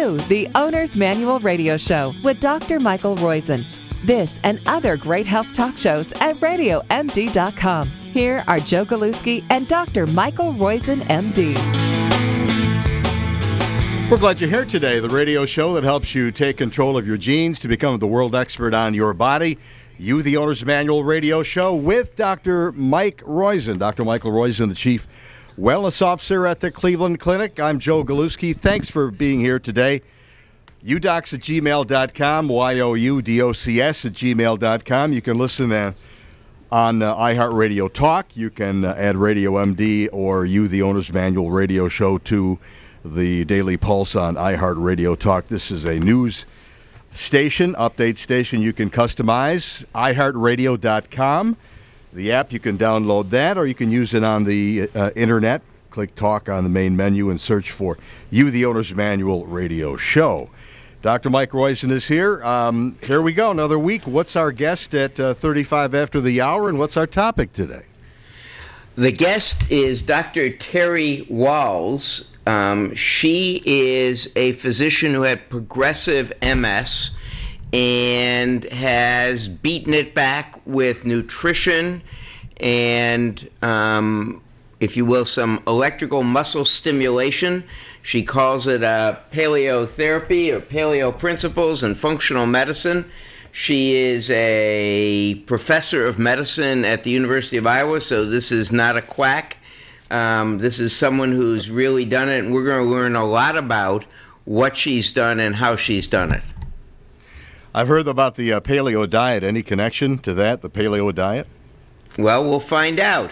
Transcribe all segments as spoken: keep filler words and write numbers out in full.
to the Owner's Manual Radio Show with Doctor Michael Roizen. This and other great health talk shows at radio m d dot com. Here are Joe Galuski and Doctor Michael Roizen, M D. We're glad you're here today, the radio show that helps you take control of your genes to become the world expert on your body. You, the Owner's Manual Radio Show with Doctor Mike Roizen. Doctor Michael Roizen, the Chief Wellness Officer at the Cleveland Clinic. I'm Joe Galuski. Thanks for being here today. u docs at gmail dot com, Y O U D O C S at gmail dot com. You can listen uh, on uh, iHeartRadio Talk. You can uh, add Radio M D or You, the Owner's Manual Radio Show to the Daily Pulse on iHeartRadio Talk. This is a news station, update station you can customize, i heart radio dot com. The app, you can download that, or you can use it on the uh, internet. Click Talk on the main menu and search for You, the Owner's Manual Radio Show. Doctor Mike Roizen is here. Um, here we go, another week. What's our guest at uh, thirty-five after the hour, and what's our topic today? The guest is Doctor Terry Wahls. Um, she is a physician who had progressive M S and has beaten it back with nutrition and, um, if you will, some electrical muscle stimulation. She calls it uh, paleotherapy or paleo principles and functional medicine. She is a professor of medicine at the University of Iowa, so this is not a quack. Um, this is someone who's really done it, and we're going to learn a lot about what she's done and how she's done it. I've heard about the uh, paleo diet. Any connection to that, the paleo diet? Well, we'll find out.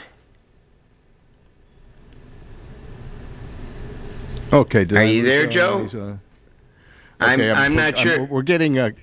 Okay. Are you there, uh, Joe? Uh, okay, I'm, I'm, I'm not I'm, sure. We're getting... Uh,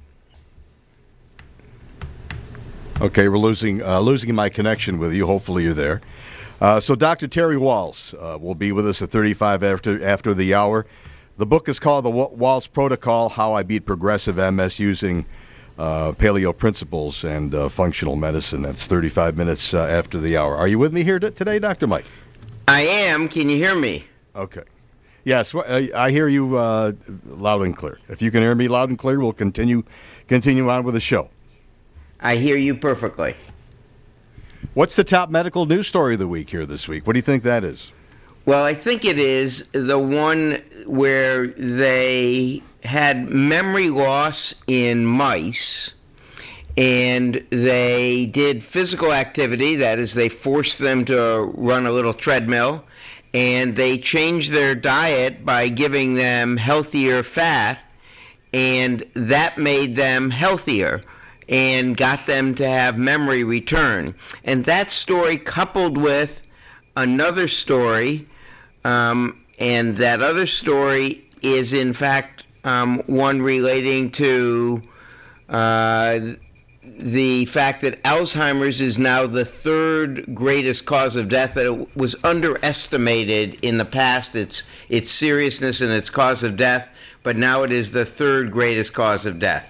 okay, we're losing uh, losing my connection with you. Hopefully you're there. Uh, so Doctor Terry Wahls uh, will be with us at thirty-five after after the hour. The book is called The Wahls Protocol, How I Beat Progressive M S Using uh, Paleo Principles and uh, Functional Medicine. That's thirty-five minutes uh, after the hour. Are you with me here t- today, Doctor Mike? I am. Can you hear me? Okay. Yes, I, I hear you uh, loud and clear. If you can hear me loud and clear, we'll continue continue on with the show. I hear you perfectly. What's the top medical news story of the week here this week? What do you think that is? Well, I think it is the one where they had memory loss in mice, and they did physical activity. That is, they forced them to run a little treadmill, and they changed their diet by giving them healthier fat, and that made them healthier and got them to have memory return. And that story coupled with another story, um, and that other story is in fact um, one relating to uh, the fact that Alzheimer's is now the third greatest cause of death. That it was underestimated in the past, its its seriousness and its cause of death, but now it is the third greatest cause of death.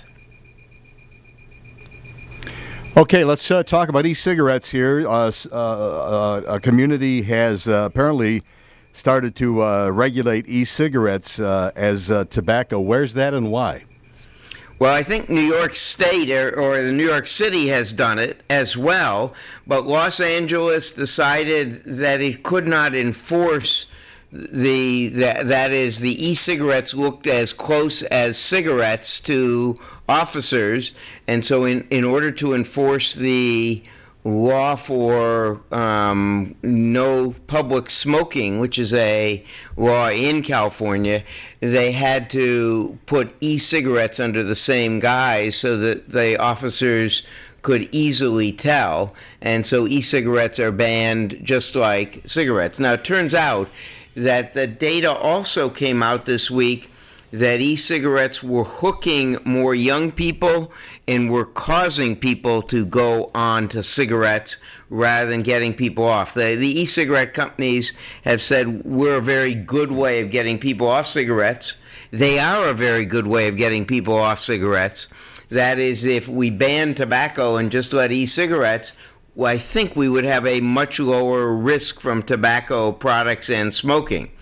Okay, let's uh, talk about e-cigarettes here. Uh, uh, uh, a community has uh, apparently started to uh, regulate e-cigarettes uh, as uh, tobacco. Where's that and why? Well, I think New York State or, or the New York City has done it as well, but Los Angeles decided that it could not enforce the that, that is the e-cigarettes looked as close as cigarettes to officers, and so in, in order to enforce the law for um, no public smoking, which is a law in California, they had to put e-cigarettes under the same guise so that the officers could easily tell, and so e-cigarettes are banned just like cigarettes. Now, it turns out that the data also came out this week that e-cigarettes were hooking more young people and were causing people to go on to cigarettes rather than getting people off. The, the e-cigarette companies have said we're a very good way of getting people off cigarettes. They are a very good way of getting people off cigarettes. That is, if we ban tobacco and just let e-cigarettes, well, I think we would have a much lower risk from tobacco products and smoking.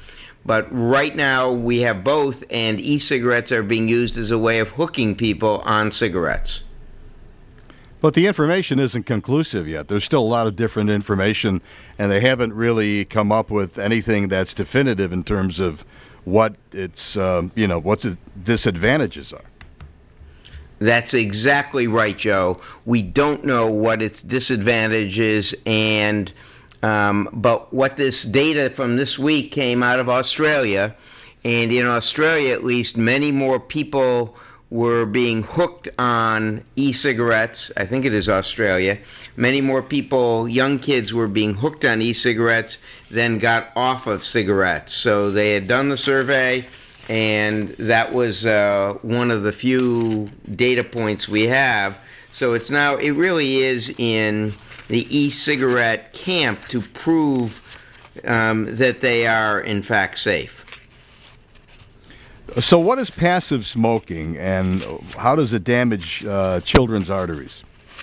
But right now we have both, and e-cigarettes are being used as a way of hooking people on cigarettes. But the information isn't conclusive yet. There's still a lot of different information, and they haven't really come up with anything that's definitive in terms of what its, um, you know, what the disadvantages are. That's exactly right, Joe. We don't know what its disadvantages and um, but what this data from this week came out of Australia, and in Australia at least, many more people were being hooked on e-cigarettes. I think it is Australia. Many more people, young kids, were being hooked on e-cigarettes than got off of cigarettes. So they had done the survey, and that was uh, one of the few data points we have. So it's now, it really is in the e-cigarette camp to prove um, that they are in fact safe. So what is passive smoking, and how does it damage uh, children's arteries?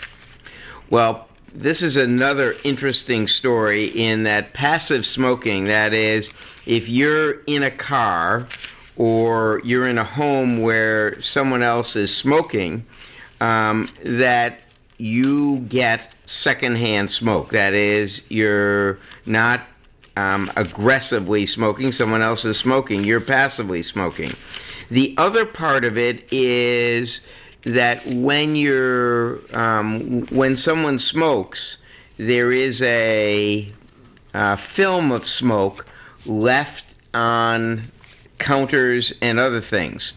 Well, this is another interesting story in that passive smoking, that is, if you're in a car or you're in a home where someone else is smoking, um, that you get secondhand smoke. That is, you're not Um, aggressively smoking, someone else is smoking, you're passively smoking. The other part of it is that when you're um, when someone smokes, there is a, a film of smoke left on counters and other things.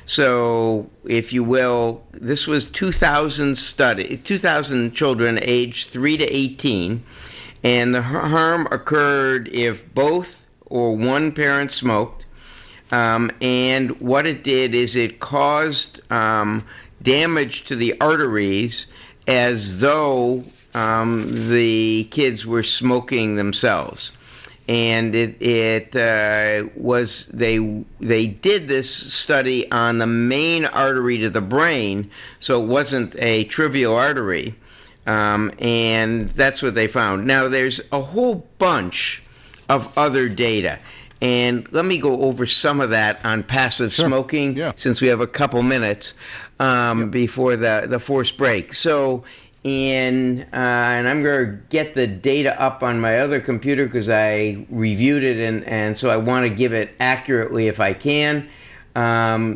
So, if you will, this was two thousand study, two thousand children aged three to eighteen. And the harm occurred if both or one parent smoked. Um, and what it did is it caused um, damage to the arteries as though um, the kids were smoking themselves. And it, it uh, was, they, they did this study on the main artery to the brain, so it wasn't a trivial artery. Um, and that's what they found. Now, there's a whole bunch of other data, and let me go over some of that on passive sure. smoking, yeah. since we have a couple minutes um, yep. before the, the forced break. So, in uh, and I'm going to get the data up on my other computer because I reviewed it, and, and so I want to give it accurately if I can. Um,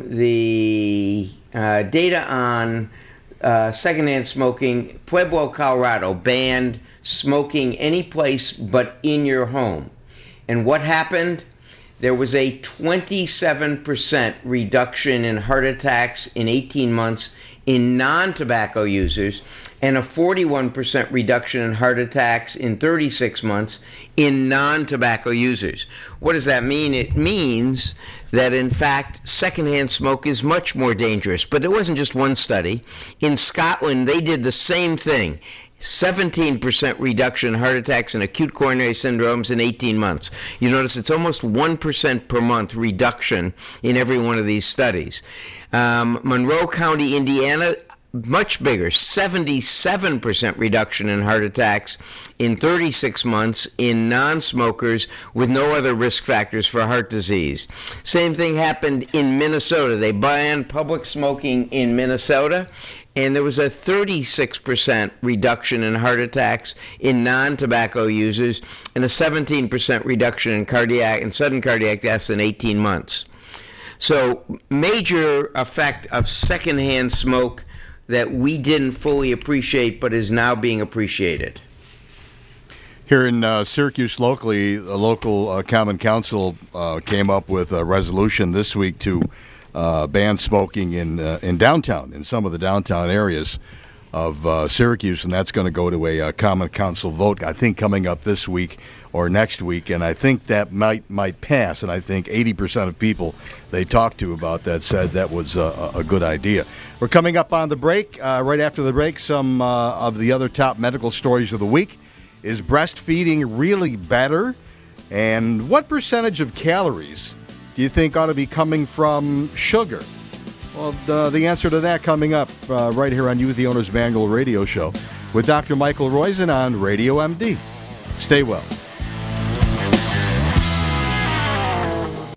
the uh, data on Uh, secondhand smoking, Pueblo, Colorado, banned smoking any place but in your home. And what happened? There was a twenty-seven percent reduction in heart attacks in eighteen months in non-tobacco users, and a forty-one percent reduction in heart attacks in thirty-six months in non-tobacco users. What does that mean? It means that, in fact, secondhand smoke is much more dangerous. But it wasn't just one study. In Scotland, they did the same thing. seventeen percent reduction in heart attacks and acute coronary syndromes in eighteen months. You notice it's almost one percent per month reduction in every one of these studies. Um, Monroe County, Indiana, much bigger, seventy-seven percent reduction in heart attacks in thirty-six months in non-smokers with no other risk factors for heart disease. Same thing happened in Minnesota. They banned public smoking in Minnesota, and there was a thirty-six percent reduction in heart attacks in non-tobacco users and a seventeen percent reduction in cardiac and sudden cardiac deaths in eighteen months. So, major effect of secondhand smoke that we didn't fully appreciate but is now being appreciated. Here in uh, Syracuse locally, the local uh, Common Council uh, came up with a resolution this week to uh, ban smoking in uh, in downtown, in some of the downtown areas of uh, Syracuse, and that's going to go to a uh, Common Council vote, I think, coming up this week or next week, and I think that might might pass, and I think eighty percent of people they talked to about that said that was a, a good idea. We're coming up on the break. Uh, right after the break, some uh, of the other top medical stories of the week. Is breastfeeding really better? And what percentage of calories do you think ought to be coming from sugar? Well, the, the answer to that coming up uh, right here on You, the Owner's Manual radio show with Doctor Michael Roizen on Radio M D. Stay well.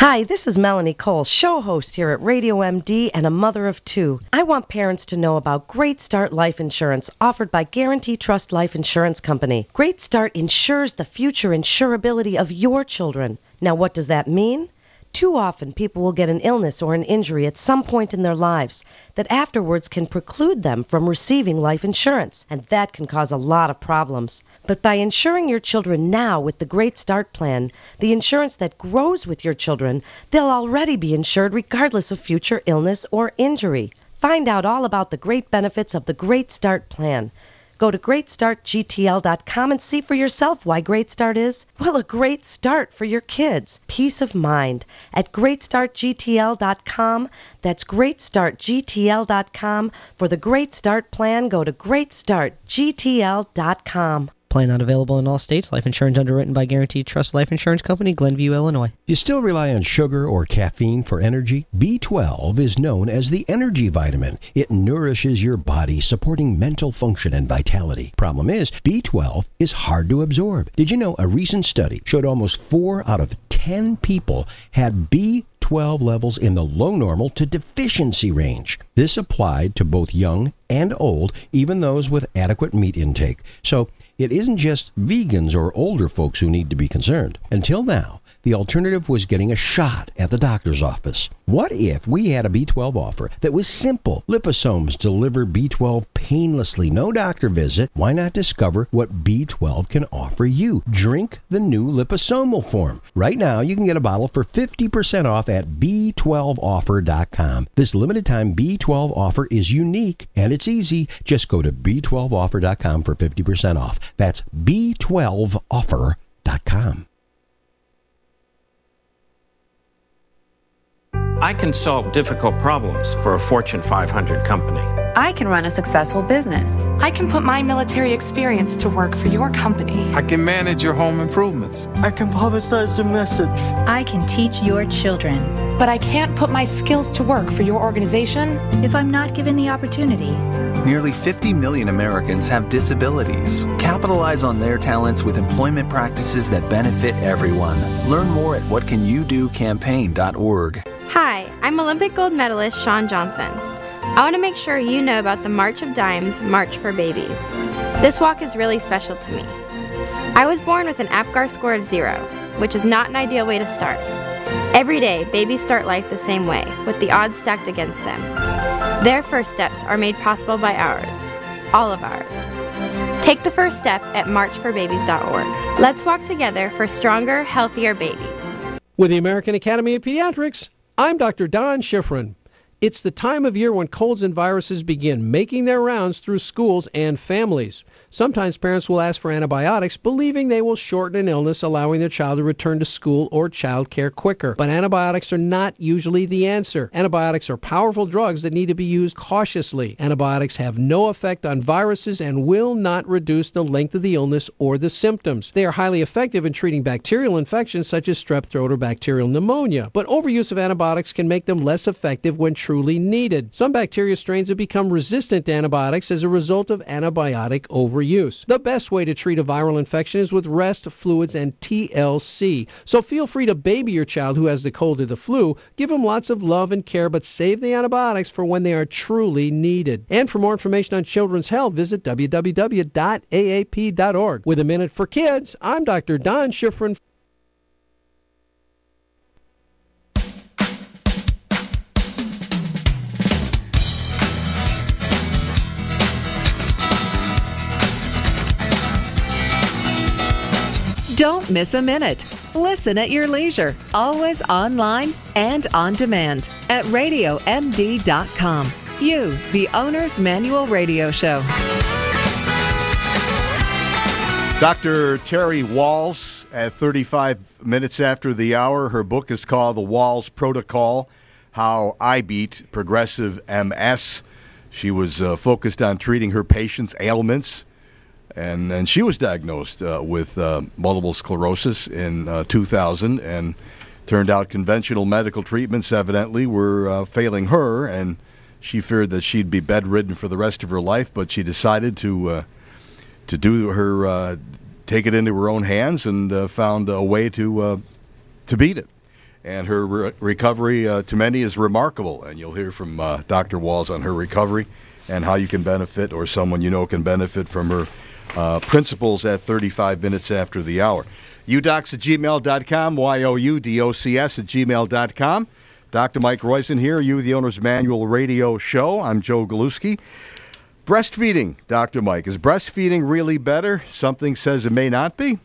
Hi, this is Melanie Cole, show host here at Radio M D and a mother of two. I want parents to know about Great Start Life Insurance offered by Guarantee Trust Life Insurance Company. Great Start insures the future insurability of your children. Now, what does that mean? Too often, people will get an illness or an injury at some point in their lives that afterwards can preclude them from receiving life insurance, and that can cause a lot of problems. But by insuring your children now with the Great Start Plan, the insurance that grows with your children, they'll already be insured regardless of future illness or injury. Find out all about the great benefits of the Great Start Plan. Go to great start G T L dot com and see for yourself why Great Start is, well, a great start for your kids. Peace of mind at great start G T L dot com. That's great start G T L dot com. For the Great Start Plan, go to great start G T L dot com. Plan not available in all states. Life insurance underwritten by Guaranteed Trust Life Insurance Company, Glenview, Illinois. You still rely on sugar or caffeine for energy? B twelve is known as the energy vitamin. It nourishes your body, supporting mental function and vitality. Problem is, B twelve is hard to absorb. Did you know a recent study showed almost four out of ten people had B twelve levels in the low normal to deficiency range? This applied to both young and old, even those with adequate meat intake. So, it isn't just vegans or older folks who need to be concerned. Until now, the alternative was getting a shot at the doctor's office. What if we had a B twelve offer that was simple? Liposomes deliver B twelve painlessly, no doctor visit. Why not discover what B twelve can offer you? Drink the new liposomal form. Right now, you can get a bottle for fifty percent off at B twelve offer dot com. This limited time B twelve offer is unique and it's easy. Just go to B twelve offer dot com for fifty percent off. That's B twelve offer dot com. I can solve difficult problems for a Fortune five hundred company. I can run a successful business. I can put my military experience to work for your company. I can manage your home improvements. I can publicize your message. I can teach your children. But I can't put my skills to work for your organization if I'm not given the opportunity. Nearly fifty million Americans have disabilities. Capitalize on their talents with employment practices that benefit everyone. Learn more at what can you do campaign dot org. Hi, I'm Olympic gold medalist Shawn Johnson. I want to make sure you know about the March of Dimes March for Babies. This walk is really special to me. I was born with an APGAR score of zero, which is not an ideal way to start. Every day, babies start life the same way, with the odds stacked against them. Their first steps are made possible by ours, all of ours. Take the first step at march for babies dot org. Let's walk together for stronger, healthier babies. With the American Academy of Pediatrics, I'm Doctor Don Schifrin. It's the time of year when colds and viruses begin making their rounds through schools and families. Sometimes parents will ask for antibiotics, believing they will shorten an illness, allowing their child to return to school or child care quicker. But antibiotics are not usually the answer. Antibiotics are powerful drugs that need to be used cautiously. Antibiotics have no effect on viruses and will not reduce the length of the illness or the symptoms. They are highly effective in treating bacterial infections such as strep throat or bacterial pneumonia. But overuse of antibiotics can make them less effective when truly needed. Some bacteria strains have become resistant to antibiotics as a result of antibiotic overuse. The best way to treat a viral infection is with rest, fluids, and T L C. So feel free to baby your child who has the cold or the flu. Give them lots of love and care, but save the antibiotics for when they are truly needed. And for more information on children's health, visit w w w dot a a p dot org. With a Minute for Kids, I'm Doctor Don Schifrin. Don't miss a minute. Listen at your leisure, always online and on demand at radio m d dot com. You, the Owner's Manual Radio Show. Doctor Terry Wahls at thirty-five minutes after the hour. Her book is called The Wahls Protocol, How I Beat Progressive M S. She was uh, focused on treating her patients' ailments. And and she was diagnosed uh, with uh, multiple sclerosis in uh, two thousand, and turned out conventional medical treatments evidently were uh, failing her, and she feared that she'd be bedridden for the rest of her life. But she decided to uh, to do her uh, take it into her own hands, and uh, found a way to uh, to beat it. and her re- recovery uh, to many is remarkable. And you'll hear from uh, Doctor Walls on her recovery and how you can benefit, or someone you know can benefit from her uh, principles at thirty-five minutes after the hour. u docs at gmail dot com, Y O U D O C S at gmail dot com. Doctor Mike Roizen here, You, the Owner's Manual radio show. I'm Joe Galuski. Breastfeeding, Doctor Mike. Is breastfeeding really better? Something says it may not be.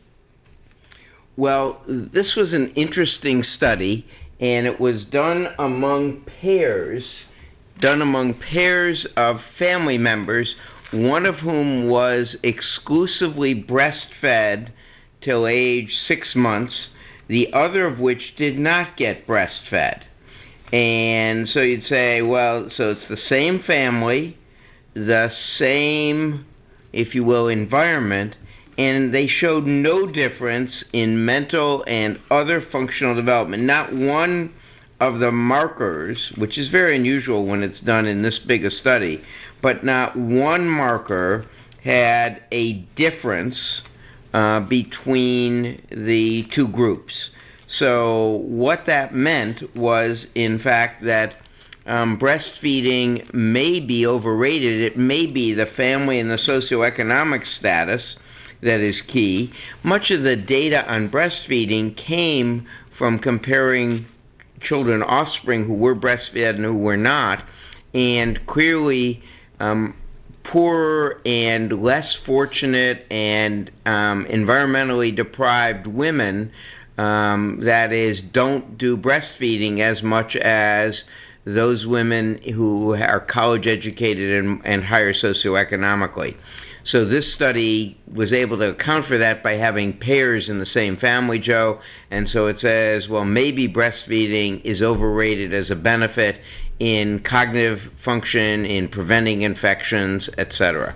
Well, this was an interesting study, and it was done among pairs, done among pairs of family members, one of whom was exclusively breastfed till age six months, the other of which did not get breastfed. And so you'd say, well, so it's the same family, the same, if you will, environment, and they showed no difference in mental and other functional development. Not one of the markers, which is very unusual when it's done in this big a study, but not one marker had a difference uh, between the two groups. So what that meant was, in fact, that um, breastfeeding may be overrated. It may be the family and the socioeconomic status that is key. Much of the data on breastfeeding came from comparing children, offspring who were breastfed and who were not, and clearly um, poorer and less fortunate and um, environmentally deprived women, um, that is, don't do breastfeeding as much as those women who are college educated and, and higher socioeconomically. So this study was able to account for that by having pairs in the same family, Joe. And so it says, well, maybe breastfeeding is overrated as a benefit in cognitive function, in preventing infections, et cetera.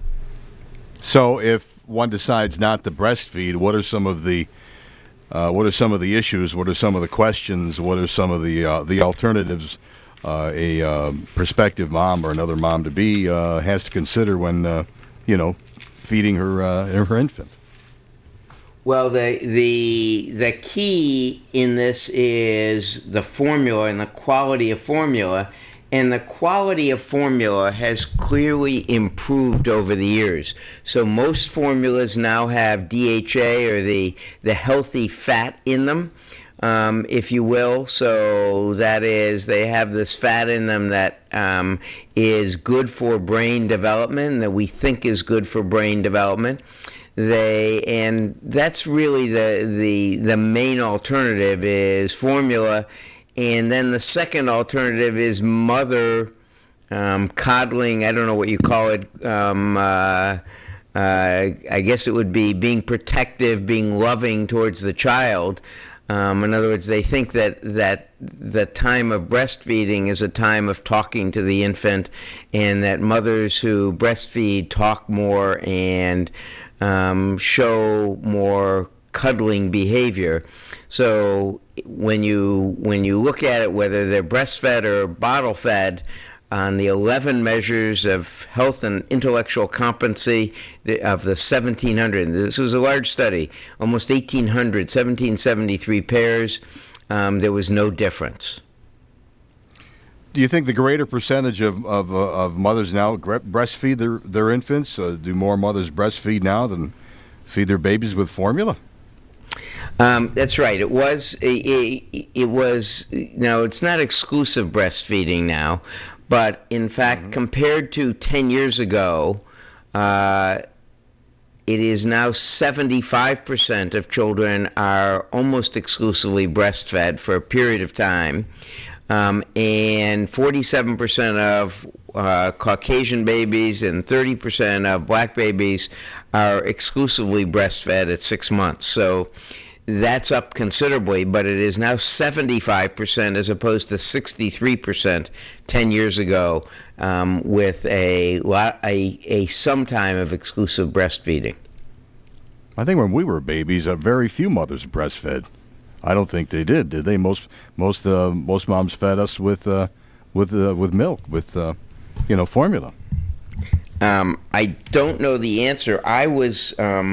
So if one decides not to breastfeed, what are some of the uh, what are some of the issues? What are some of the questions? What are some of the uh, the alternatives uh, a uh, prospective mom or another mom to be uh, has to consider when uh, you know, feeding her uh, her infant? Well, the the the key in this is the formula and the quality of formula, and the quality of formula has clearly improved over the years. So most formulas now have D H A, or the the healthy fat in them, um, if you will. So that is, they have this fat in them that um, is good for brain development, that we think is good for brain development. They and that's really the the the main alternative is formula, and then the second alternative is mother um, coddling. I don't know what you call it. Um, uh, uh, I guess it would be being protective, being loving towards the child. Um, in other words, they think that, that the time of breastfeeding is a time of talking to the infant, and that mothers who breastfeed talk more and um, show more cuddling behavior. So when you when you look at it, whether they're breastfed or bottle fed, on the eleven measures of health and intellectual competency of the seventeen hundred. This was a large study, almost eighteen hundred, seventeen seventy-three pairs. Um, there was no difference. Do you think the greater percentage of of, uh, of mothers now breastfeed their, their infants? Uh, do more mothers breastfeed now than feed their babies with formula? Um, that's right. It was it, it was now it's not exclusive breastfeeding now, but in fact, mm-hmm. compared to ten years ago, uh, it is now seventy-five percent of children are almost exclusively breastfed for a period of time, um, and forty-seven percent of uh, Caucasian babies and thirty percent of black babies are exclusively breastfed at six months. So that's up considerably, but it is now seventy-five percent as opposed to sixty-three percent ten years ago, um, with a, lot, a a some time of exclusive breastfeeding. I think when we were babies, uh, very few mothers breastfed. I don't think they did. Did they? Most most uh, most moms fed us with uh, with uh, with milk, with uh, you know formula. Um, I don't know the answer. I was um,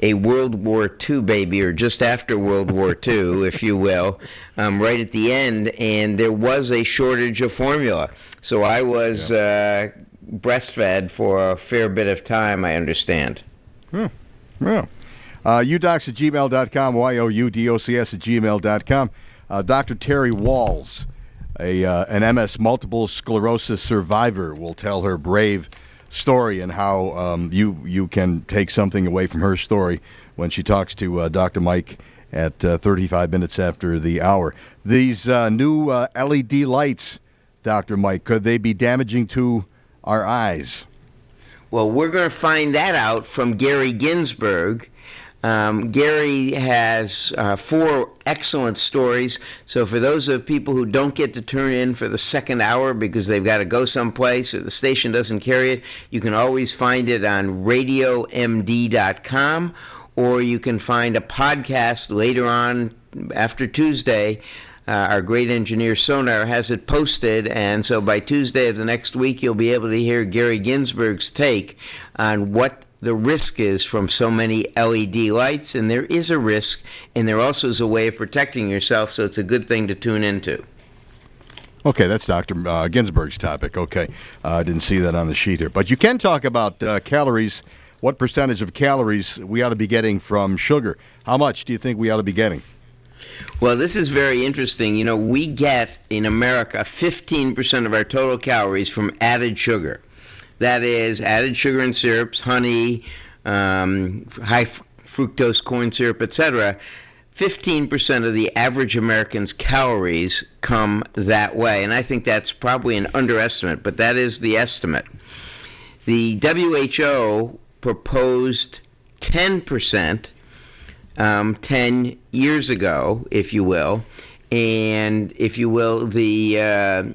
a World War Two baby, or just after World War Two, if you will, um, right at the end, and there was a shortage of formula. So I was uh, breastfed for a fair bit of time, I understand. Hmm. Yeah. Uh, udocs at gmail dot com, Y O U D O C S at gmail dot com. Uh, Doctor Terry Walls, a uh, an M S multiple sclerosis survivor, will tell her brave story and how um, you you can take something away from her story when she talks to uh, Doctor Mike at uh, thirty-five minutes after the hour. These uh, new uh, L E D lights, Doctor Mike, could they be damaging to our eyes? Well, we're going to find that out from Gary Ginsberg. Um, Gary has uh, four excellent stories. So for those of people who don't get to turn in for the second hour because they've got to go someplace or the station doesn't carry it, you can always find it on radio M D dot com, or you can find a podcast later on after Tuesday. Uh, our great engineer Sonar has it posted, and so by Tuesday of the next week you'll be able to hear Gary Ginsberg's take on what the risk is from so many L E D lights, and there is a risk, and there also is a way of protecting yourself, so it's a good thing to tune into. Okay, that's Doctor Uh, Ginsberg's topic. Okay, I uh, didn't see that on the sheet here. But you can talk about uh, calories, what percentage of calories we ought to be getting from sugar. How much do you think we ought to be getting? Well, this is very interesting. You know, we get in America fifteen percent of our total calories from added sugar. That is added sugar and syrups, honey, um, high fructose corn syrup, et cetera. fifteen percent of the average American's calories come that way, and I think that's probably an underestimate, but that is the estimate. The W H O proposed ten percent um, ten years ago, if you will, and if you will, the uh,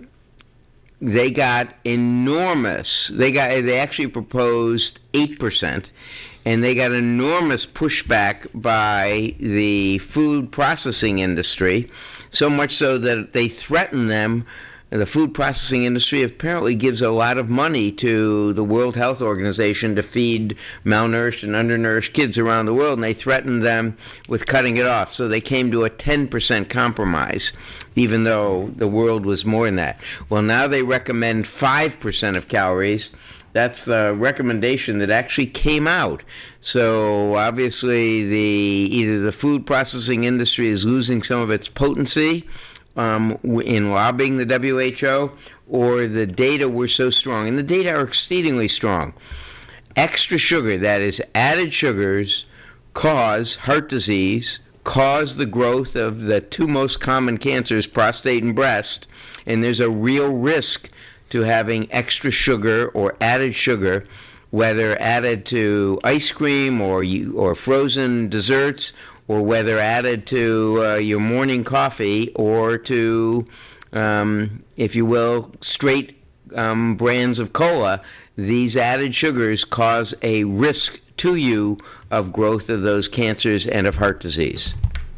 they got enormous. They got they actually proposed eight percent. And they got enormous pushback by the food processing industry, so much so that they threatened them. The food processing industry apparently gives a lot of money to the World Health Organization to feed malnourished and undernourished kids around the world, and they threatened them with cutting it off. So they came to a ten percent compromise, even though the world was more than that. Well, now they recommend five percent of calories. That's the recommendation that actually came out. So obviously, the either the food processing industry is losing some of its potency um, in lobbying the W H O, or the data were so strong, and the data are exceedingly strong. Extra sugar, that is added sugars, cause heart disease, cause the growth of the two most common cancers, prostate and breast, and there's a real risk to having extra sugar or added sugar, whether added to ice cream or you, or frozen desserts, or whether added to uh, your morning coffee, or to, um, if you will, straight um, brands of cola. These added sugars cause a risk to you of growth of those cancers and of heart disease.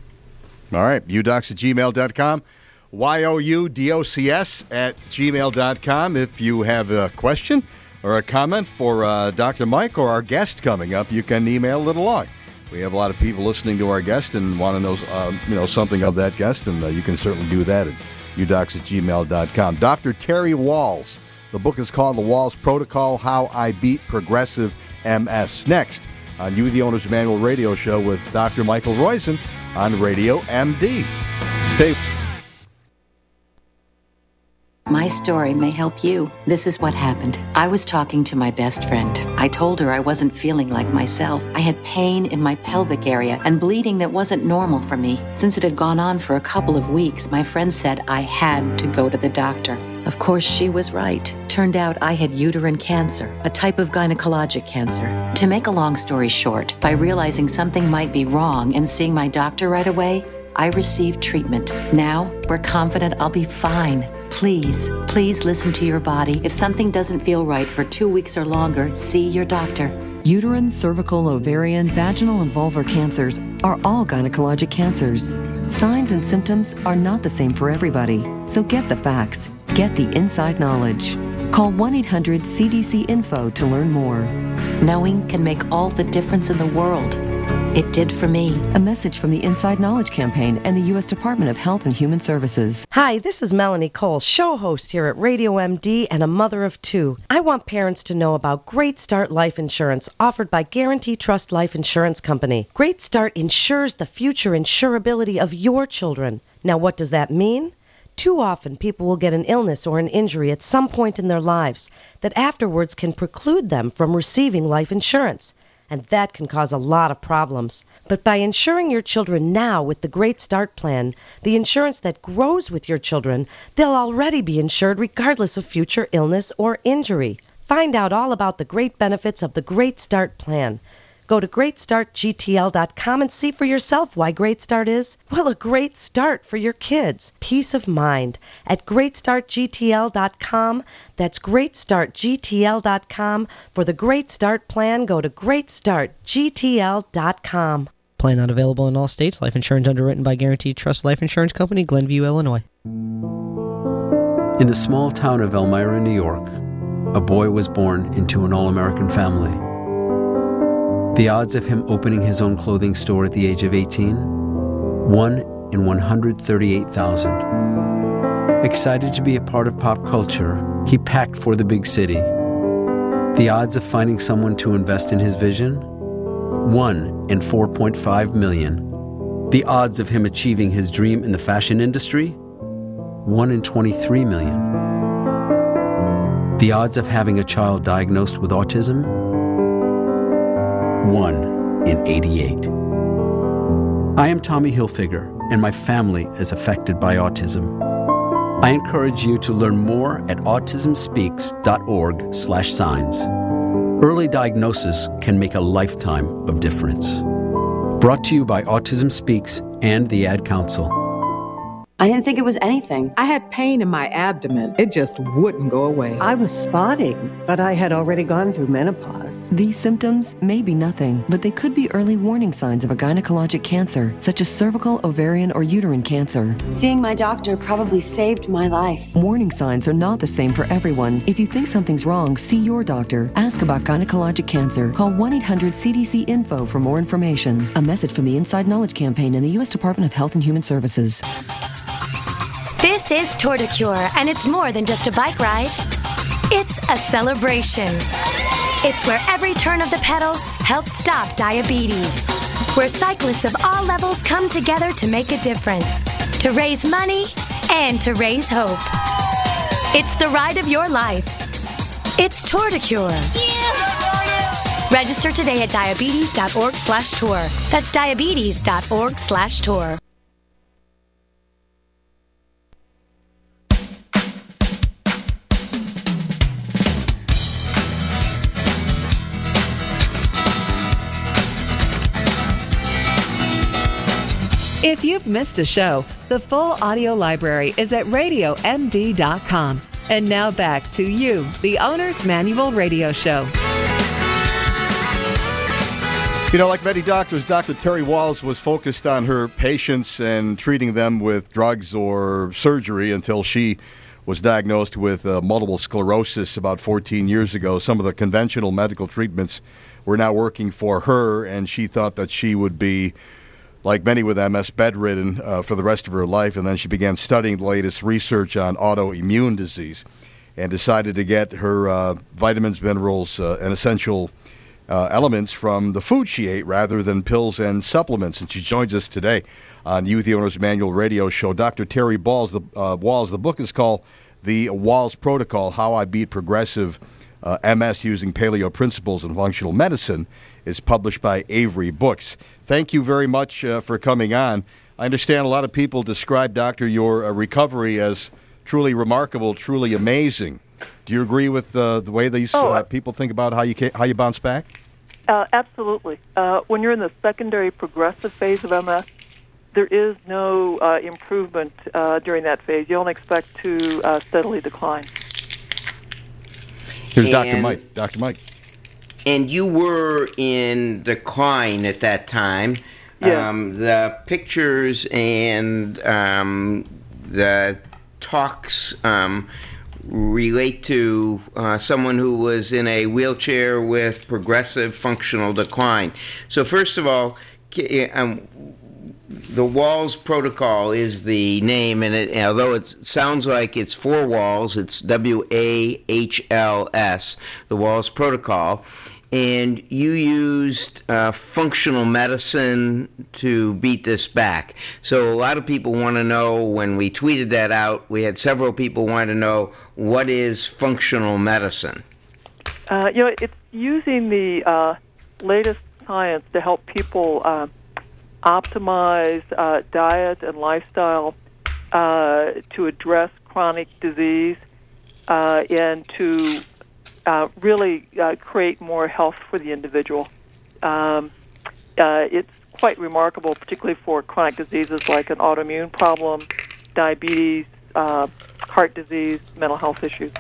All right, udocs at gmail dot com. Y O U D O C S at gmail dot com. If you have a question or a comment for uh, Doctor Mike or our guest coming up, you can email it along. We have a lot of people listening to our guest and want to know, uh, you know, something of that guest, and uh, you can certainly do that at udocs at gmail dot com. Doctor Terry Walls. The book is called The Walls Protocol, How I Beat Progressive M S. Next on You, the Owner's Manual radio show with Doctor Michael Roizen on Radio M D. Stay. My story may help you. This is what happened. I was talking to my best friend. I told her I wasn't feeling like myself. I had pain in my pelvic area and bleeding that wasn't normal for me. Since it had gone on for a couple of weeks, my friend said I had to go to the doctor. Of course, she was right. Turned out I had uterine cancer, a type of gynecologic cancer. To make a long story short, by realizing something might be wrong and seeing my doctor right away, I received treatment. Now, we're confident I'll be fine. Please, please listen to your body. If something doesn't feel right for two weeks or longer, see your doctor. Uterine, cervical, ovarian, vaginal, and vulvar cancers are all gynecologic cancers. Signs and symptoms are not the same for everybody, so get the facts. Get the inside knowledge. Call one eight hundred C D C info to learn more. Knowing can make all the difference in the world. It did for me. A message from the Inside Knowledge Campaign and the U S Department of Health and Human Services. Hi, this is Melanie Cole, show host here at Radio M D and a mother of two. I want parents to know about Great Start Life Insurance offered by Guarantee Trust Life Insurance Company. Great Start insures the future insurability of your children. Now, what does that mean? Too often, people will get an illness or an injury at some point in their lives that afterwards can preclude them from receiving life insurance. And that can cause a lot of problems. But by insuring your children now with the Great Start Plan, the insurance that grows with your children, they'll already be insured regardless of future illness or injury. Find out all about the great benefits of the Great Start Plan. Go to great start G T L dot com and see for yourself why Great Start is, well, a great start for your kids. Peace of mind at great start G T L dot com. That's great start G T L dot com. For the Great Start Plan, go to great start G T L dot com. Plan not available in all states. Life insurance underwritten by Guarantee Trust Life Insurance Company, Glenview, Illinois. In the small town of Elmira, New York, a boy was born into an all-American family. The odds of him opening his own clothing store at the age of eighteen? one in one hundred thirty-eight thousand. Excited to be a part of pop culture, he packed for the big city. The odds of finding someone to invest in his vision? one in four point five million. The odds of him achieving his dream in the fashion industry? one in twenty-three million. The odds of having a child diagnosed with autism? one in eighty-eight. I am Tommy Hilfiger, and my family is affected by autism. I encourage you to learn more at autism speaks dot org slash signs. Early diagnosis can make a lifetime of difference. Brought to you by Autism Speaks and the Ad Council. I didn't think it was anything. I had pain in my abdomen. It just wouldn't go away. I was spotting, but I had already gone through menopause. These symptoms may be nothing, but they could be early warning signs of a gynecologic cancer, such as cervical, ovarian, or uterine cancer. Seeing my doctor probably saved my life. Warning signs are not the same for everyone. If you think something's wrong, see your doctor. Ask about gynecologic cancer. Call one eight hundred C D C info for more information. A message from the Inside Knowledge Campaign and the U S Department of Health and Human Services. This is Tour de Cure, and it's more than just a bike ride. It's a celebration. It's where every turn of the pedal helps stop diabetes. Where cyclists of all levels come together to make a difference. To raise money and to raise hope. It's the ride of your life. It's Tour de Cure. Register today at diabetes dot org slash tour. That's diabetes dot org slash tour. If you've missed a show, the full audio library is at radio M D dot com. And now back to you, the Owner's Manual Radio Show. You know, like many doctors, Doctor Terry Wahls was focused on her patients and treating them with drugs or surgery until she was diagnosed with uh, multiple sclerosis about fourteen years ago. Some of the conventional medical treatments were not working for her, and she thought that she would be, like many with M S, bedridden uh, for the rest of her life. And then she began studying the latest research on autoimmune disease and decided to get her uh, vitamins, minerals, uh, and essential uh, elements from the food she ate rather than pills and supplements. And she joins us today on You, the Owner's Manual Radio Show. Doctor Terry Wahls, the, uh, Wahls, the book is called The Wahls Protocol, How I Beat Progressive uh, M S Using Paleo Principles in Functional Medicine, is published by Avery Books. Thank you very much uh, for coming on. I understand a lot of people describe, Doctor, your uh, recovery as truly remarkable, truly amazing. Do you agree with uh, the way these oh, uh, people think about how you ca- how you bounce back? Uh, absolutely. Uh, when you're in the secondary progressive phase of M S, there is no uh, improvement uh, during that phase. You don't expect to uh, steadily decline. Here's And- Doctor Mike. Doctor Mike. And you were in decline at that time. Yeah. Um, the pictures and um, the talks um, relate to uh, someone who was in a wheelchair with progressive functional decline. So first of all, um, the WALS protocol is the name, and it, although it sounds like it's four walls, it's W A H L S, the WALS protocol. And you used uh, functional medicine to beat this back. So a lot of people want to know, when we tweeted that out, we had several people want to know, what is functional medicine? Uh, you know, it's using the uh, latest science to help people uh, optimize uh, diet and lifestyle uh, to address chronic disease uh, and to uh, really uh, create more health for the individual. Um, uh, it's quite remarkable, particularly for chronic diseases like an autoimmune problem, diabetes, uh, heart disease, mental health issues.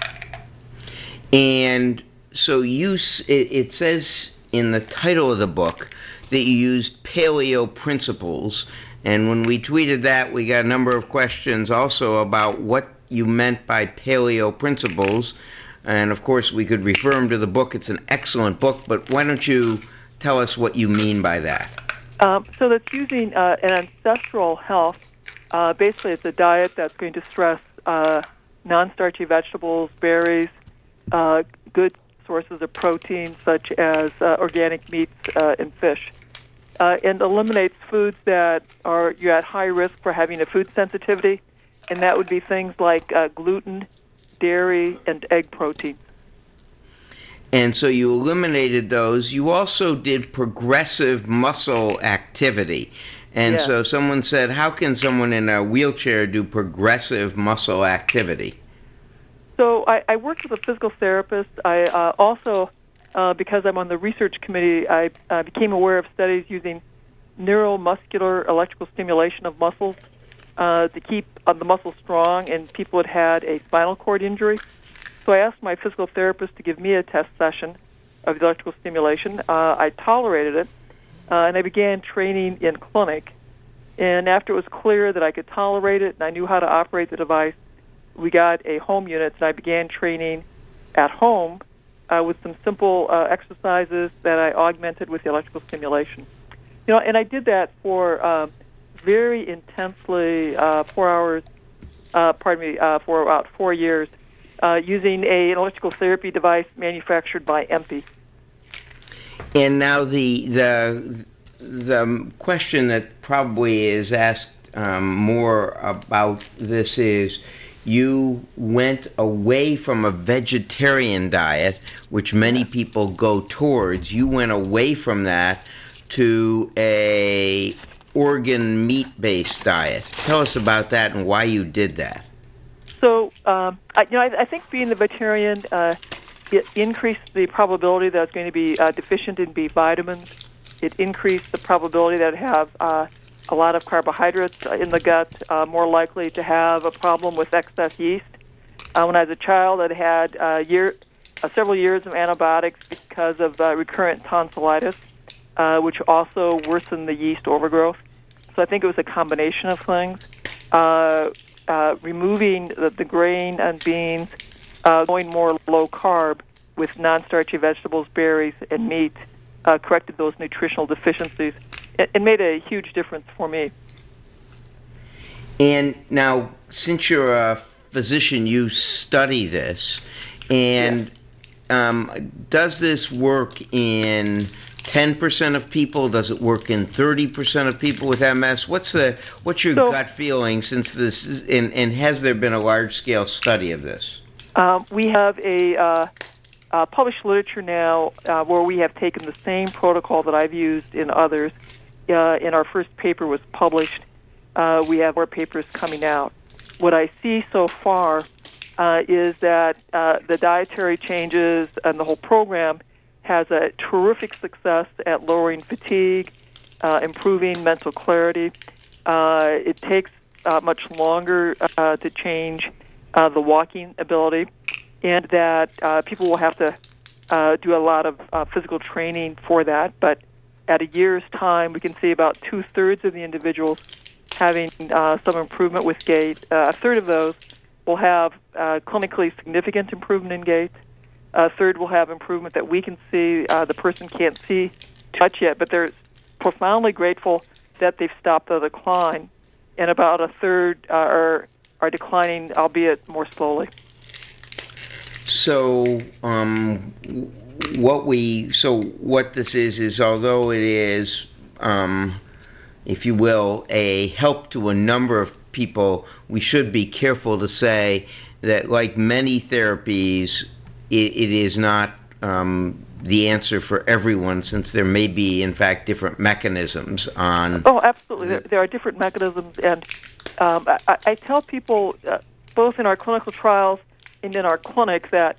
And so you, it, it says in the title of the book that you used paleo principles, and when we tweeted that, we got a number of questions also about what you meant by paleo principles. And of course, we could refer them to the book. It's an excellent book, but why don't you tell us what you mean by that? Um, so that's using uh, an ancestral health. Uh, basically, it's a diet that's going to stress uh, non-starchy vegetables, berries, uh, good sources of protein such as uh, organic meats uh, and fish, uh, and eliminates foods that are you're at high risk for having a food sensitivity, and that would be things like uh, gluten, dairy, and egg protein. And so you eliminated those. You also did progressive muscle activity. And yeah. so someone said, how can someone in a wheelchair do progressive muscle activity? So I, I worked with a physical therapist. I uh, also, uh, because I'm on the research committee, I uh, became aware of studies using neuromuscular electrical stimulation of muscles uh, to keep uh, the muscles strong in people who had had a spinal cord injury. So I asked my physical therapist to give me a test session of the electrical stimulation. Uh, I tolerated it, uh, and I began training in clinic. And after it was clear that I could tolerate it and I knew how to operate the device, we got a home unit, and I began training at home uh, with some simple uh, exercises that I augmented with the electrical stimulation. You know, and I did that for uh, very intensely, uh, four hours, uh, pardon me, uh, for about four years, uh, using a, an electrical therapy device manufactured by E M P I. And now the the the question that probably is asked um, more about this is, you went away from a vegetarian diet, which many people go towards. You went away from that to a organ meat-based diet. Tell us about that and why you did that. So, um, I, you know, I, I think being a vegetarian uh, it increased the probability that I was going to be uh, deficient in B vitamins. It increased the probability that I'd have uh, a lot of carbohydrates in the gut, uh, more likely to have a problem with excess yeast. Uh, when I was a child, I'd had uh, year, uh, several years of antibiotics because of uh, recurrent tonsillitis, uh, which also worsened the yeast overgrowth. So I think it was a combination of things. Uh, uh, removing the, the grain and beans, uh, going more low carb with non-starchy vegetables, berries, and meat, uh, corrected those nutritional deficiencies. It made a huge difference for me. And now, since you're a physician, you study this. And yeah. um, does this work in ten percent of people? Does it work in thirty percent of people with M S? What's the what's your so, gut feeling since this is, and, and has there been a large-scale study of this? Um, we have a uh, uh, published literature now uh, where we have taken the same protocol that I've used in others. Uh, and our first paper was published. Uh, we have more papers coming out. What I see so far uh, is that uh, the dietary changes and the whole program has a terrific success at lowering fatigue, uh, improving mental clarity. Uh, it takes uh, much longer uh, to change uh, the walking ability, and that uh, people will have to uh, do a lot of uh, physical training for that. But at a year's time, we can see about two-thirds of the individuals having uh, some improvement with gait. Uh, a third of those will have uh, clinically significant improvement in gait. A third will have improvement that we can see. Uh, the person can't see too much yet, but there's profoundly grateful that they've stopped the decline, and about a third uh, are are declining, albeit more slowly. So, um, what we so what this is is although it is, um, if you will, a help to a number of people, we should be careful to say that, like many therapies, it, it is not um, the answer for everyone, since there may be, in fact, different mechanisms on. Oh, absolutely. There, there are different mechanisms, and um, I, I tell people, uh, both in our clinical trials and in our clinic, that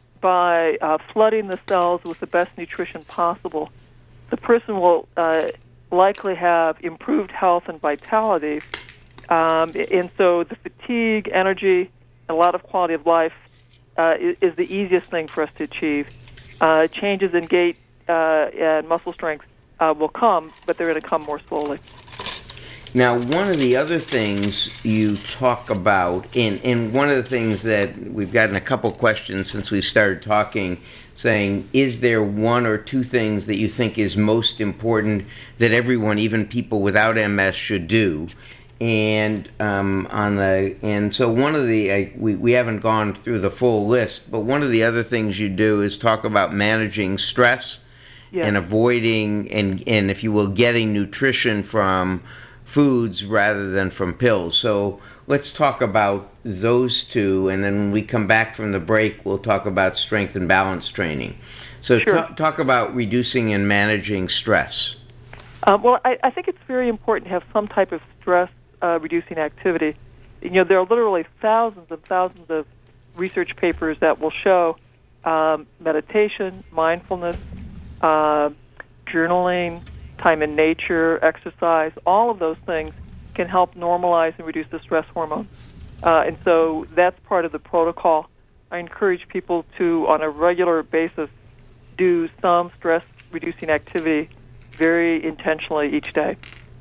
by uh, flooding the cells with the best nutrition possible, the person will uh, likely have improved health and vitality. Um, and so the fatigue, energy, and a lot of quality of life uh, is, is the easiest thing for us to achieve. Uh, changes in gait uh, and muscle strength uh, will come, but they're going to come more slowly. Now, one of the other things you talk about, and, and one of the things that we've gotten a couple questions since we started talking, saying, is there one or two things that you think is most important that everyone, even people without M S, should do? And um, on the and so one of the uh, we we haven't gone through the full list, but one of the other things you do is talk about managing stress, yes, and avoiding and and if you will, getting nutrition from foods rather than from pills. So let's talk about those two, and then when we come back from the break, we'll talk about strength and balance training. So sure. t- talk about reducing and managing stress. Uh, well, I, I think it's very important to have some type of stress Uh, reducing activity. You know, there are literally thousands and thousands of research papers that will show um, meditation, mindfulness, uh, journaling, time in nature, exercise, all of those things can help normalize and reduce the stress hormone. Uh, and so that's part of the protocol. I encourage people to, on a regular basis, do some stress-reducing activity very intentionally each day.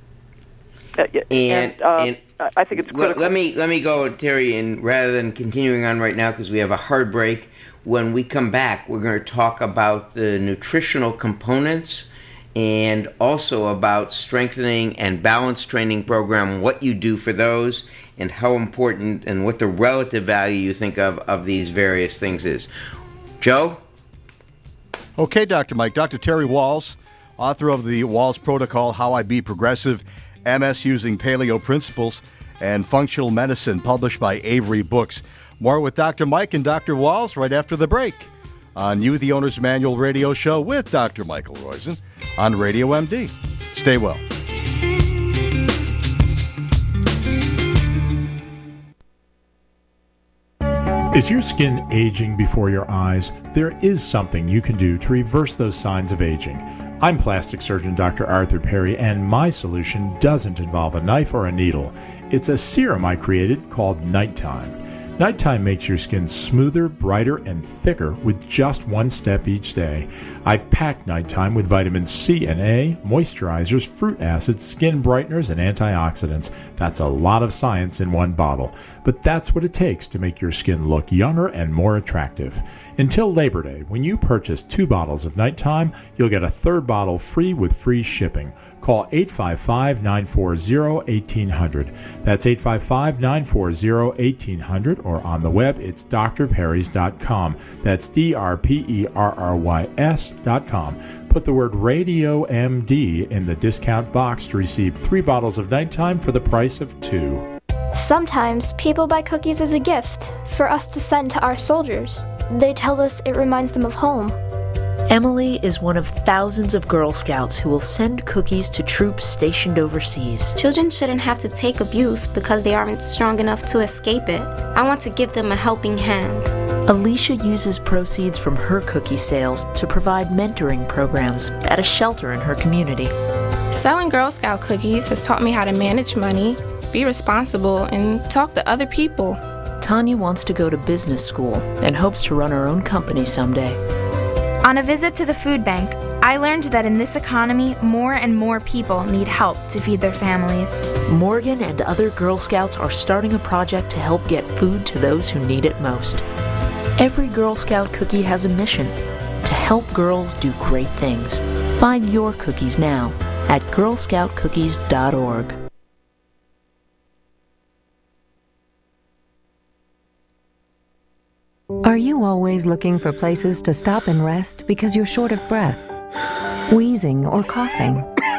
Uh, yeah, and, and, uh, and I think it's critical. Let me let me go, Terry, and rather than continuing on right now because we have a hard break, when we come back, we're going to talk about the nutritional components and also about strengthening and balance training program, what you do for those, and how important and what the relative value you think of of these various things is. Joe? Okay, Doctor Mike. Doctor Terry Wahls, author of the Wahls Protocol, How I Be Progressive, M S Using Paleo Principles, and Functional Medicine, published by Avery Books. More with Doctor Mike and Doctor Wahls right after the break on You, the Owner's Manual radio show with Doctor Michael Roizen on Radio M D. Stay well. Is your skin aging before your eyes? There is something you can do to reverse those signs of aging. I'm plastic surgeon Doctor Arthur Perry, and my solution doesn't involve a knife or a needle. It's a serum I created called Nighttime. Nighttime makes your skin smoother, brighter, and thicker with just one step each day. I've packed Nighttime with vitamin C and A, moisturizers, fruit acids, skin brighteners, and antioxidants. That's a lot of science in one bottle. But that's what it takes to make your skin look younger and more attractive. Until Labor Day, when you purchase two bottles of Nighttime, you'll get a third bottle free with free shipping. Call eight five five, nine four zero, one eight zero zero. That's eight five five, nine four zero, one eight zero zero, or on the web, it's d r perrys dot com. That's D R P E R R Y S dot com. Put the word Radio M D in the discount box to receive three bottles of Nighttime for the price of two. Sometimes people buy cookies as a gift for us to send to our soldiers. They tell us it reminds them of home. Emily is one of thousands of Girl Scouts who will send cookies to troops stationed overseas. Children shouldn't have to take abuse because they aren't strong enough to escape it. I want to give them a helping hand. Alicia uses proceeds from her cookie sales to provide mentoring programs at a shelter in her community. Selling Girl Scout cookies has taught me how to manage money, be responsible, and talk to other people. Tanya wants to go to business school and hopes to run her own company someday. On a visit to the food bank, I learned that in this economy, more and more people need help to feed their families. Morgan and other Girl Scouts are starting a project to help get food to those who need it most. Every Girl Scout cookie has a mission: to help girls do great things. Find your cookies now at girl scout cookies dot org. Are you always looking for places to stop and rest because you're short of breath, wheezing, or coughing?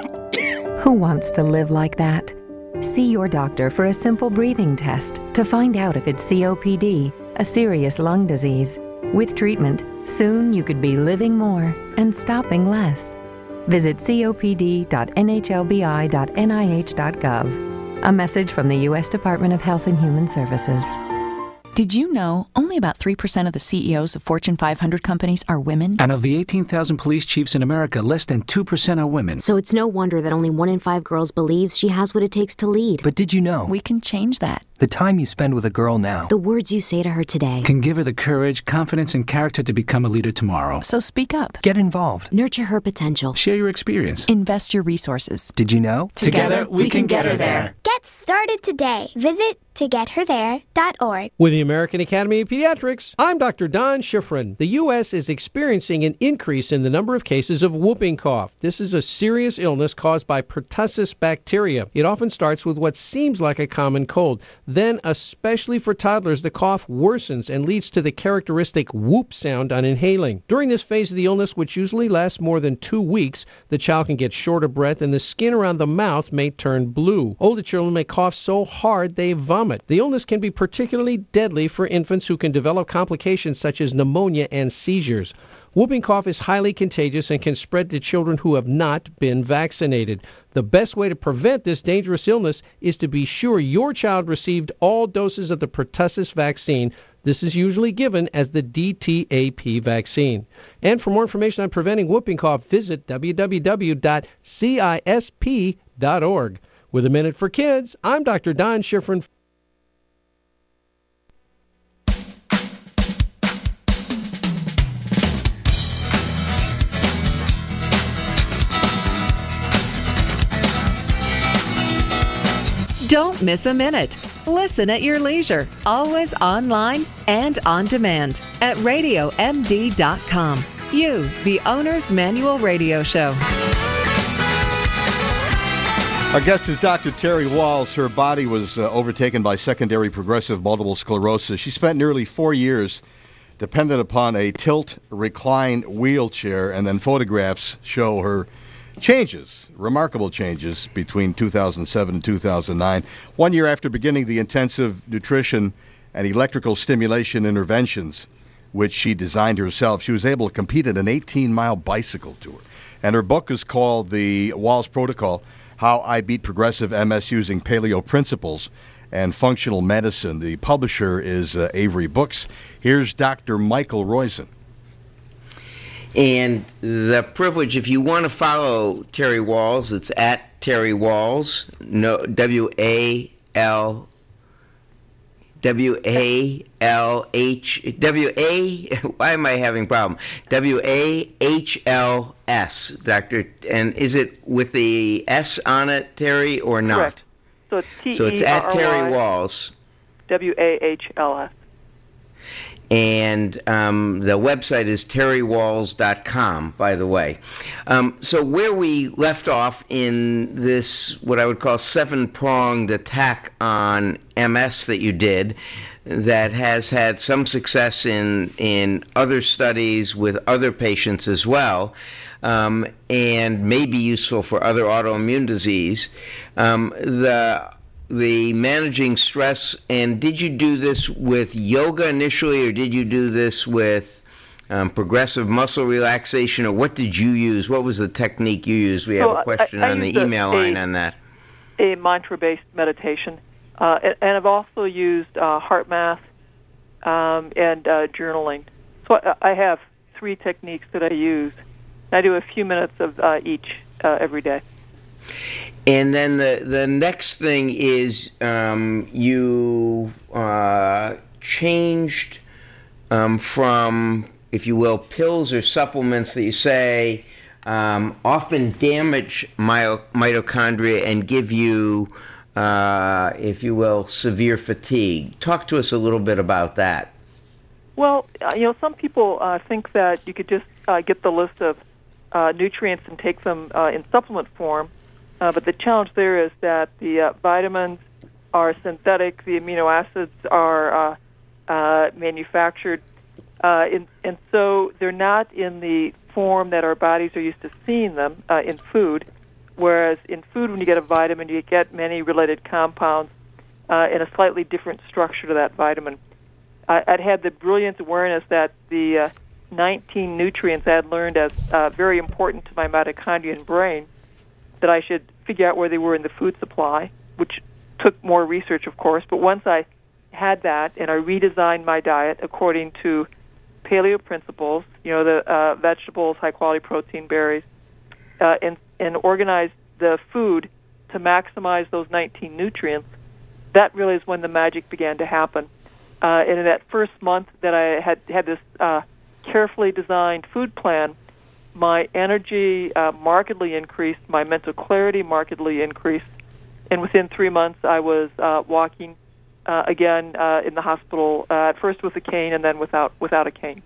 Who wants to live like that? See your doctor for a simple breathing test to find out if it's C O P D, a serious lung disease. With treatment, soon you could be living more and stopping less. Visit C O P D dot N H L B I dot N I H dot gov. A message from the U S Department of Health and Human Services. Did you know only about three percent of the C E Os of Fortune five hundred companies are women? And of the eighteen thousand police chiefs in America, less than two percent are women. So it's no wonder that only one in five girls believes she has what it takes to lead. But did you know? We can change that. The time you spend with a girl now. The words you say to her today. Can give her the courage, confidence, and character to become a leader tomorrow. So speak up. Get involved. Nurture her potential. Share your experience. Invest your resources. Did you know? Together, we can get her there. Get started today. Visit to get her there dot org. With the American Academy of Pediatrics, I'm Doctor Don Schifrin. The U S is experiencing an increase in the number of cases of whooping cough. This is a serious illness caused by pertussis bacteria. It often starts with what seems like a common cold. Then, especially for toddlers, the cough worsens and leads to the characteristic whoop sound on inhaling. During this phase of the illness, which usually lasts more than two weeks, the child can get short of breath and the skin around the mouth may turn blue. Older children may cough so hard they vomit. The illness can be particularly deadly for infants who can develop complications such as pneumonia and seizures. Whooping cough is highly contagious and can spread to children who have not been vaccinated. The best way to prevent this dangerous illness is to be sure your child received all doses of the pertussis vaccine. This is usually given as the D T A P vaccine. And for more information on preventing whooping cough, visit w w w dot cisp dot org. With a Minute for Kids, I'm Doctor Don Schifrin. Don't miss a minute. Listen at your leisure, always online and on demand at radio M D dot com. You, the Owner's Manual Radio Show. Our guest is Doctor Terry Wahls. Her body was uh, overtaken by secondary progressive multiple sclerosis. She spent nearly four years dependent upon a tilt-recline wheelchair, and then photographs show her changes, remarkable changes, between two thousand seven and two thousand nine. One year after beginning the intensive nutrition and electrical stimulation interventions, which she designed herself, she was able to compete in an eighteen-mile bicycle tour. And her book is called The Wahls Protocol, How I Beat Progressive M S Using Paleo Principles and Functional Medicine. The publisher is uh, Avery Books. Here's Doctor Michael Roizen. And the privilege, if you want to follow Terry Wahls, it's at Terry Wahls, no, W A L, W A L H, W A, why am I having a problem? W A H L S, Doctor, and is it with the S on it, Terry, or not? Correct. So it's T E R R Y. So it's at Terry Wahls. W A H L S. And um, the website is terry wahls dot com, by the way. Um, so where we left off in this, what I would call seven-pronged attack on M S that you did, that has had some success in, in other studies with other patients as well, um, and may be useful for other autoimmune disease, um, the the managing stress, and did you do this with yoga initially, or did you do this with um, progressive muscle relaxation, or what did you use? What was the technique you used? We have so a question I, I on the a, email a, line on that. A mantra-based meditation, uh, and, and I've also used uh, heart math um, and uh, journaling. So I, I have three techniques that I use. I do a few minutes of uh, each uh, every day. And then the, the next thing is um, you uh, changed um, from, if you will, pills or supplements that you say um, often damage my, mitochondria and give you, uh, if you will, severe fatigue. Talk to us a little bit about that. Well, uh, you know, some people uh, think that you could just uh, get the list of uh, nutrients and take them uh, in supplement form. Uh, but the challenge there is that the uh, vitamins are synthetic, the amino acids are uh, uh, manufactured, uh, in, and so they're not in the form that our bodies are used to seeing them uh, in food. Whereas in food, when you get a vitamin, you get many related compounds uh, in a slightly different structure to that vitamin. I, I'd had the brilliant awareness that the uh, nineteen nutrients I had learned as uh, very important to my mitochondria and brain, that I should figure out where they were in the food supply, which took more research, of course. But once I had that and I redesigned my diet according to paleo principles, you know, the uh, vegetables, high-quality protein, berries, uh, and, and organized the food to maximize those nineteen nutrients, that really is when the magic began to happen. Uh, and in that first month that I had had this uh, carefully designed food plan, my energy uh, markedly increased, my mental clarity markedly increased, and within three months I was uh, walking uh, again uh, in the hospital, uh, at first with a cane and then without without a cane.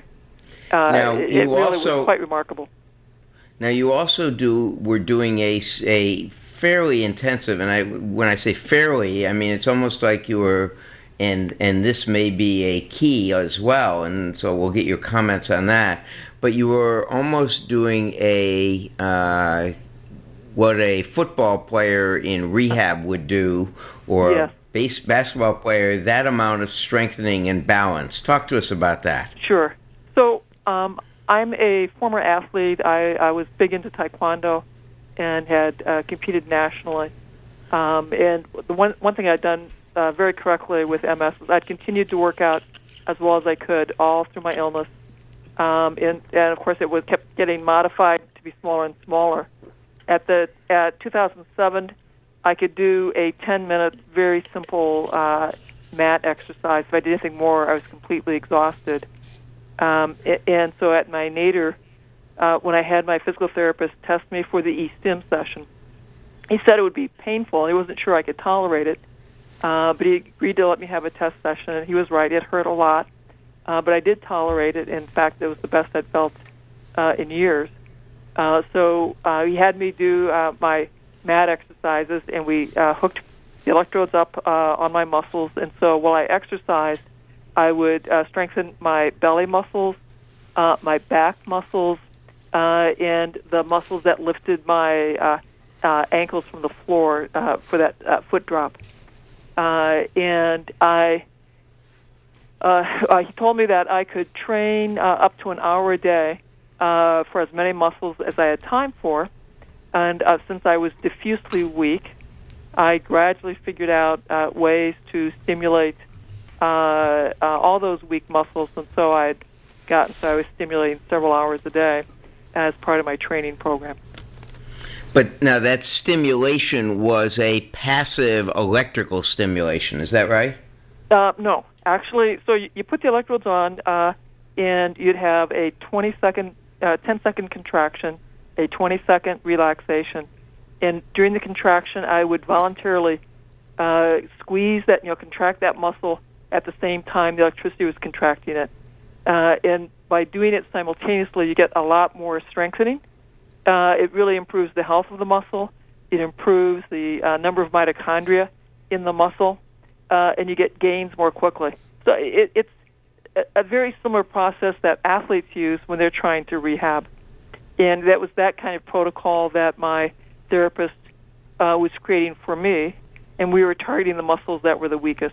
Uh, now, it, you it really also, was quite remarkable. Now, you also do, we're doing a, a fairly intensive, and I when I say fairly, I mean it's almost like you were, and and this may be a key as well, and so we'll get your comments on that, but you were almost doing a, uh, what a football player in rehab would do, or yes. a base, basketball player, that amount of strengthening and balance. Talk to us about that. Sure. So um, I'm a former athlete. I, I was big into Taekwondo and had uh, competed nationally. Um, and the one one thing I'd done uh, very correctly with M S was I'd continued to work out as well as I could all through my illness. Um, and, and, of course, it was kept getting modified to be smaller and smaller. At the at two thousand seven, I could do a ten-minute, very simple uh, mat exercise. If I did anything more, I was completely exhausted. Um, and so at my nadir, uh, when I had my physical therapist test me for the e-stim session, he said it would be painful. He wasn't sure I could tolerate it, uh, but he agreed to let me have a test session, and he was right. It hurt a lot, uh, but I did tolerate it. In fact, it was the best I'd felt uh, in years. Uh, so uh, he had me do uh, my mat exercises, and we uh, hooked the electrodes up uh, on my muscles. And so while I exercised, I would uh, strengthen my belly muscles, uh, my back muscles, uh, and the muscles that lifted my uh, uh, ankles from the floor uh, for that uh, foot drop. Uh, and I, uh, he told me that I could train uh, up to an hour a day uh, for as many muscles as I had time for. And uh, since I was diffusely weak, I gradually figured out uh, ways to stimulate uh, uh, all those weak muscles, and so I'd gotten so I was stimulating several hours a day as part of my training program. But now that stimulation was a passive electrical stimulation, is that right? Uh, no, actually, so you, you put the electrodes on, uh, and you'd have a twenty second, uh, ten second contraction, a twenty second relaxation, and during the contraction, I would voluntarily uh, squeeze that, you know, contract that muscle at the same time the electricity was contracting it. Uh, and by doing it simultaneously, you get a lot more strengthening. Uh, it really improves the health of the muscle. It improves the uh, number of mitochondria in the muscle, uh, and you get gains more quickly. So it, it's a, a very similar process that athletes use when they're trying to rehab. And that was that kind of protocol that my therapist uh, was creating for me, and we were targeting the muscles that were the weakest.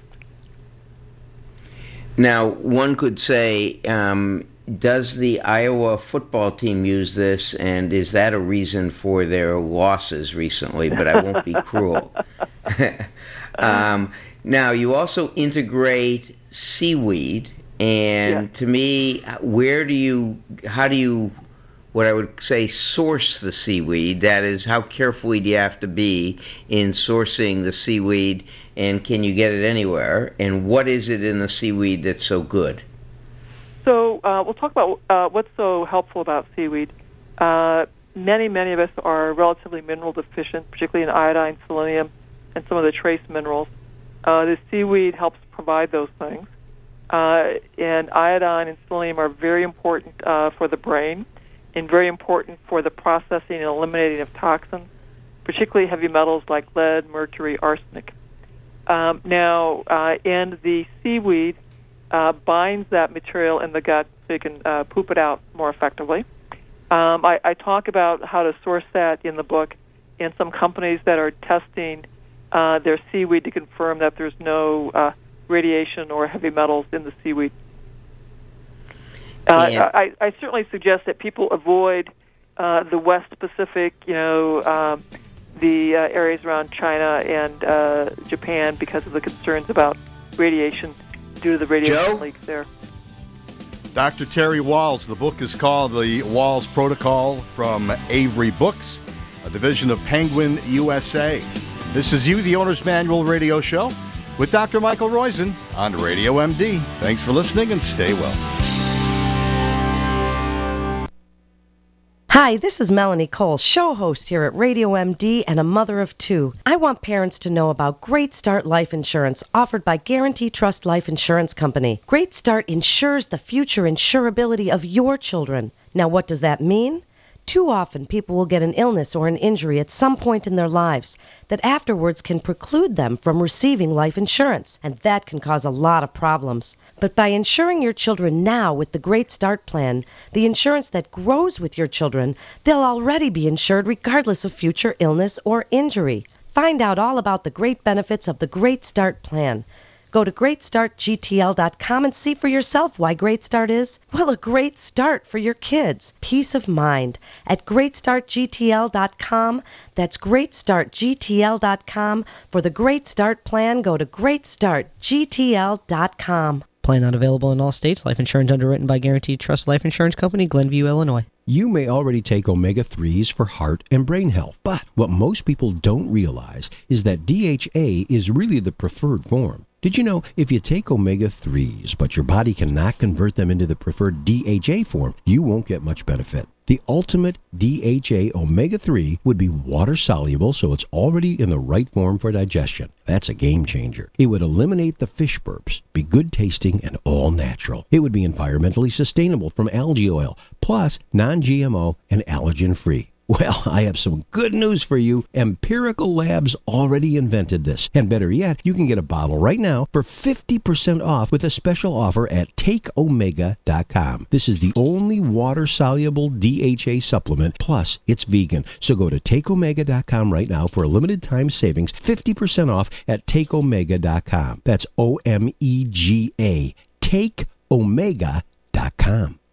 Now, one could say, um, does the Iowa football team use this, and is that a reason for their losses recently? But I won't be cruel. um, now, you also integrate seaweed, and yeah. to me, where do you, how do you, what I would say, source the seaweed? That is, how carefully do you have to be in sourcing the seaweed, and can you get it anywhere? And what is it in the seaweed that's so good? So uh, we'll talk about uh, what's so helpful about seaweed. Uh, many, many of us are relatively mineral deficient, particularly in iodine, selenium, and some of the trace minerals. Uh, the seaweed helps provide those things. Uh, and iodine and selenium are very important uh, for the brain and very important for the processing and eliminating of toxins, particularly heavy metals like lead, mercury, arsenic. Um, now, uh, and the seaweed uh, binds that material in the gut so you can uh, poop it out more effectively. Um, I, I talk about how to source that in the book, and some companies that are testing uh, their seaweed to confirm that there's no uh, radiation or heavy metals in the seaweed. Uh, yeah. I, I certainly suggest that people avoid uh, the West Pacific, you know, um, the uh, areas around China and uh, Japan because of the concerns about radiation due to the radiation Joe? leaks there. Doctor Terry Wahls. The book is called The Wahls Protocol from Avery Books, a division of Penguin U S A. This is You, the Owner's Manual radio show with Doctor Michael Roizen on Radio M D. Thanks for listening and stay well. Hi, this is Melanie Cole, show host here at Radio M D and a mother of two. I want parents to know about Great Start Life Insurance offered by Guarantee Trust Life Insurance Company. Great Start insures the future insurability of your children. Now, what does that mean? Too often, people will get an illness or an injury at some point in their lives that afterwards can preclude them from receiving life insurance, and that can cause a lot of problems. But by insuring your children now with the Great Start Plan, the insurance that grows with your children, they'll already be insured regardless of future illness or injury. Find out all about the great benefits of the Great Start Plan. Go to great start G T L dot com and see for yourself why Great Start is, well, a great start for your kids. Peace of mind at great start G T L dot com. That's great start G T L dot com. For the Great Start Plan, go to great start G T L dot com. Plan not available in all states. Life insurance underwritten by Guaranteed Trust Life Insurance Company, Glenview, Illinois. You may already take omega threes for heart and brain health, but what most people don't realize is that D H A is really the preferred form. Did you know if you take omega threes, but your body cannot convert them into the preferred D H A form, you won't get much benefit? The ultimate D H A omega three would be water-soluble, so it's already in the right form for digestion. That's a game changer. It would eliminate the fish burps, be good tasting and all natural. It would be environmentally sustainable from algae oil, plus non-G M O and allergen-free. Well, I have some good news for you. Empirical Labs already invented this. And better yet, you can get a bottle right now for fifty percent off with a special offer at take omega dot com. This is the only water-soluble D H A supplement, plus it's vegan. So go to take omega dot com right now for a limited time savings, fifty percent off at take omega dot com. That's O M E G A, take omega dot com.